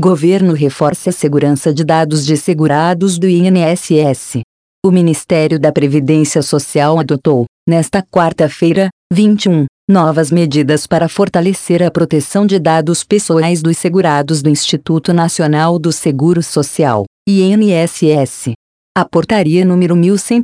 Governo reforça a segurança de dados de segurados do INSS. O Ministério da Previdência Social adotou, nesta quarta-feira, 21, novas medidas para fortalecer a proteção de dados pessoais dos segurados do Instituto Nacional do Seguro Social, INSS. A Portaria número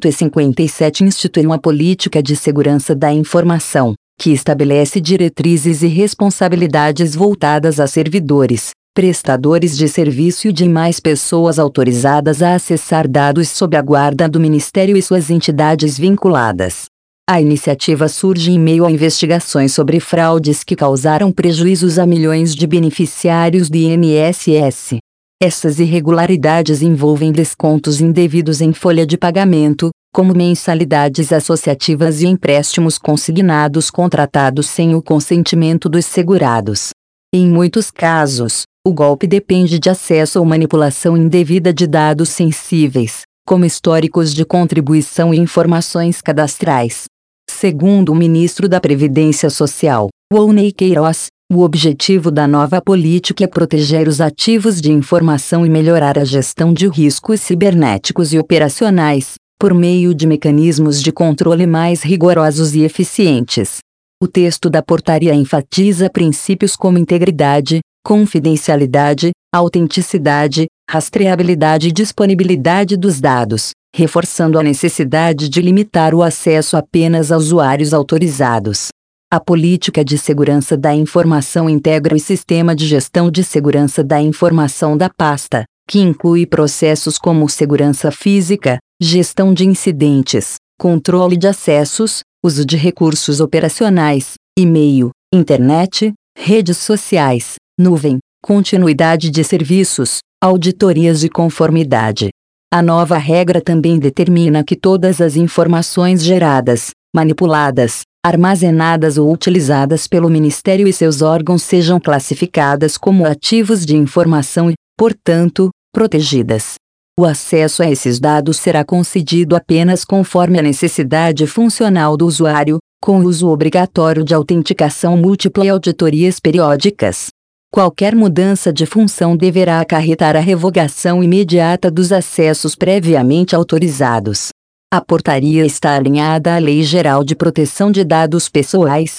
1157 institui uma política de segurança da informação, que estabelece diretrizes e responsabilidades voltadas a servidores, prestadores de serviço e demais pessoas autorizadas a acessar dados sob a guarda do Ministério e suas entidades vinculadas. A iniciativa surge em meio a investigações sobre fraudes que causaram prejuízos a milhões de beneficiários do INSS. Essas irregularidades envolvem descontos indevidos em folha de pagamento, como mensalidades associativas e empréstimos consignados contratados sem o consentimento dos segurados. Em muitos casos, o golpe depende de acesso ou manipulação indevida de dados sensíveis, como históricos de contribuição e informações cadastrais. Segundo o ministro da Previdência Social, Volney Queiroz, o objetivo da nova política é proteger os ativos de informação e melhorar a gestão de riscos cibernéticos e operacionais, por meio de mecanismos de controle mais rigorosos e eficientes. O texto da portaria enfatiza princípios como integridade, confidencialidade, autenticidade, rastreabilidade e disponibilidade dos dados, reforçando a necessidade de limitar o acesso apenas a usuários autorizados. A política de segurança da informação integra o sistema de gestão de segurança da informação da pasta, que inclui processos como segurança física, gestão de incidentes, controle de acessos, uso de recursos operacionais, e-mail, internet, redes sociais, nuvem, continuidade de serviços, auditorias de conformidade. A nova regra também determina que todas as informações geradas, manipuladas, armazenadas ou utilizadas pelo Ministério e seus órgãos sejam classificadas como ativos de informação e, portanto, protegidas. O acesso a esses dados será concedido apenas conforme a necessidade funcional do usuário, com o uso obrigatório de autenticação múltipla e auditorias periódicas. Qualquer mudança de função deverá acarretar a revogação imediata dos acessos previamente autorizados. A portaria está alinhada à Lei Geral de Proteção de Dados Pessoais,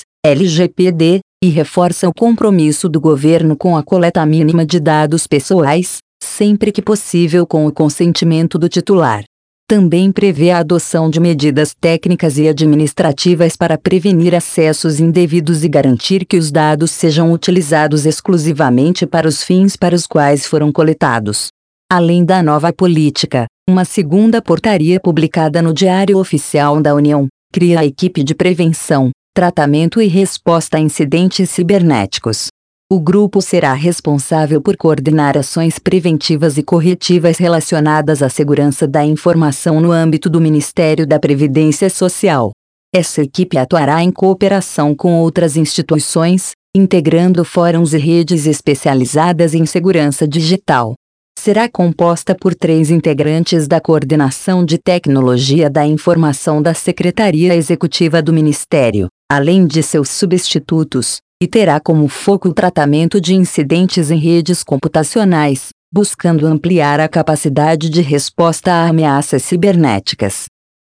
LGPD, e reforça o compromisso do governo com a coleta mínima de dados pessoais, sempre que possível com o consentimento do titular. Também prevê a adoção de medidas técnicas e administrativas para prevenir acessos indevidos e garantir que os dados sejam utilizados exclusivamente para os fins para os quais foram coletados. Além da nova política, uma segunda portaria publicada no Diário Oficial da União, cria a equipe de prevenção, tratamento e resposta a incidentes cibernéticos. O grupo será responsável por coordenar ações preventivas e corretivas relacionadas à segurança da informação no âmbito do Ministério da Previdência Social. Essa equipe atuará em cooperação com outras instituições, integrando fóruns e redes especializadas em segurança digital. Será composta por 3 integrantes da Coordenação de Tecnologia da Informação da Secretaria Executiva do Ministério, além de seus substitutos, e terá como foco o tratamento de incidentes em redes computacionais, buscando ampliar a capacidade de resposta a ameaças cibernéticas.